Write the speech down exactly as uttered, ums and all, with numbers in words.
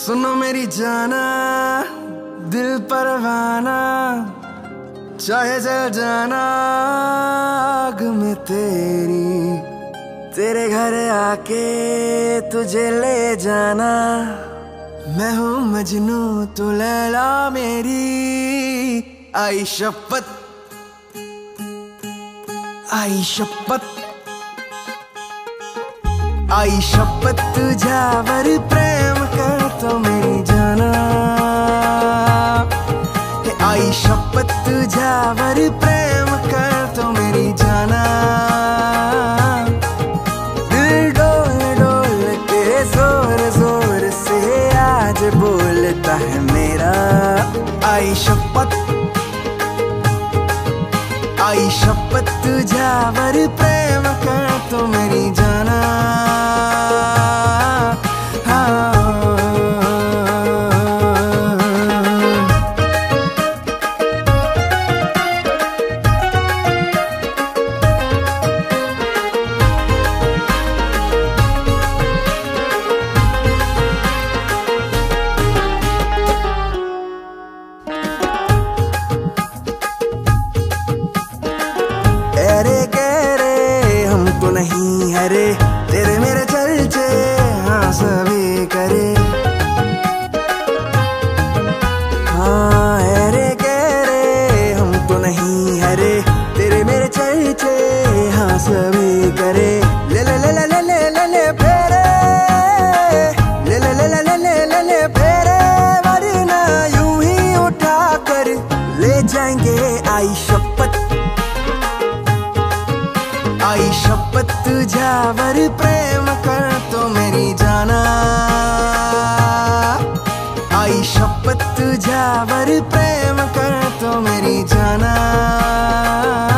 सुनो मेरी जाना, दिल परवाना, चाहे जल जाना आग में तेरी, तेरे घर आके तुझे ले जाना। मैं हूँ मजनू तू लैला मेरी, आई शपथ आई शपथ आई शपथ तुझ्यावर प्रेम करतो मेरी जाना। आई शपथ तुझ्यावर प्रेम करतो मेरी जाना। दिल डोल डोल के जोर जोर से आज बोलता है मेरा, आई शपथ आई शपथ तुझ्यावर प्रेम करतो मेरी जाना। अरे गहरे हम तो नहीं हरे, तेरे मेरे चलचे हाँ सभी करे। हाँ अरे गहरे हम तो नहीं हरे, तेरे मेरे चलचे हाँ सभी करे। ले ले ले ले ले ले ले ले फेरे, ले ले ले ले ले ले ले ले फेरे, वरना यूं ही उठा कर ले जाएंगे। आई शपथ आई शपथ तुझ्यावर प्रेम करतो मेरी जाना। आई शपथ तुझ्यावर प्रेम करतो मेरी जाना।